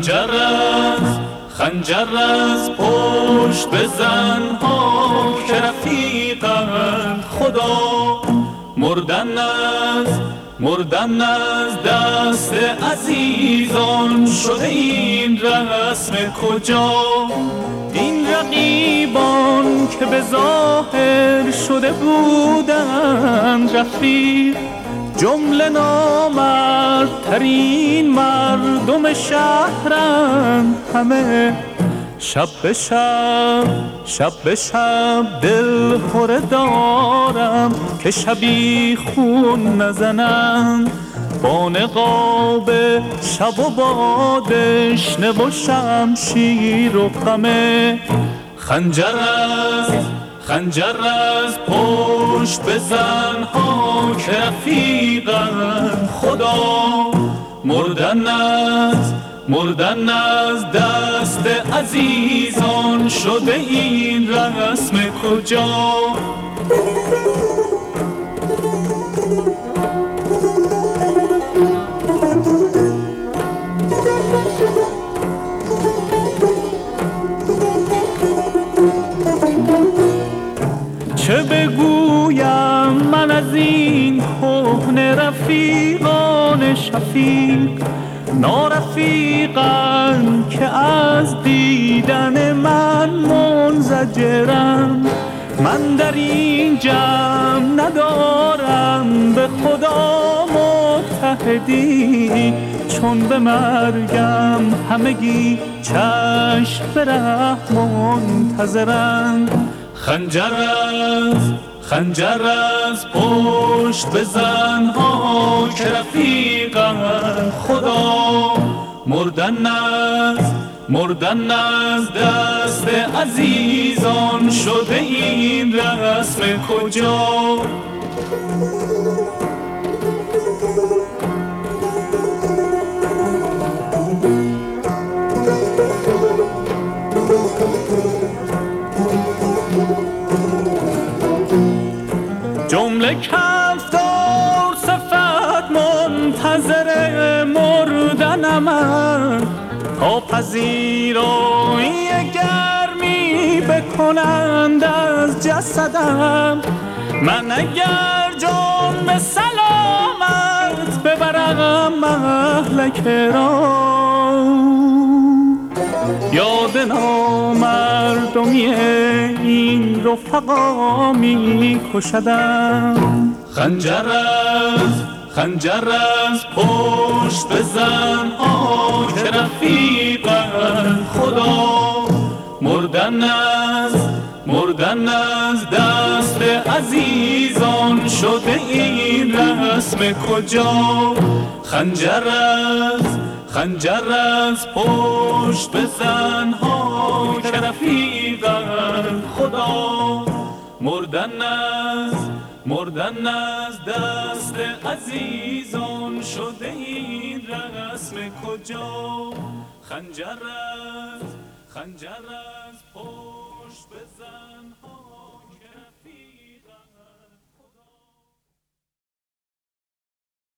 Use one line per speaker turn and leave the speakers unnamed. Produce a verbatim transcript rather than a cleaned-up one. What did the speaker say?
خنجر از خنجر از پشت بزن ها که رفیقند خدا مردن از مردن از دست عزیزان شده این رسم کجا این رقیبان که به ظاهر شده بودند رفیق جمله نامردترین مردم شهرند همه شب به شب شب به شب دل خوره دارم که شبی خون نزنند با نقاب شب و با دشنه و شمشیر و غمه خنجر از خنجر از پشت بزن ها که رفیقند خدا مردن از مردن از دست عزیزان شده این رسم کجا چه بگویم من از این کهنه رفیقان شفیق نارفیقان که از دیدن من منزجرم من در این جمع ندارم به خدا متحدی چون به مرگم همگی چشم به ره منتظرند خنجر از خنجر از پشت بزن ها که رفیقند خدا مردن از مردن از دست عزیزان شده این رسم کجا جمله کفتار صفت منتظر مردنم تا پذیرایی گرمی بکنند از جسدم من اگر جان به سلامت ببرم مهلک را یاد نامردمی این رفقا می کشدم خنجر از خنجر از پشت بزن ها که رفیقند خدا مردن از مردن از دست عزیزان شده این رسم کجا خنجر از خنجر از پشت بزن ها که رفیقند خدا مردن از مردن از دست عزیزان شده این رسم کجا خنجر از خنجر از پشت بزن ها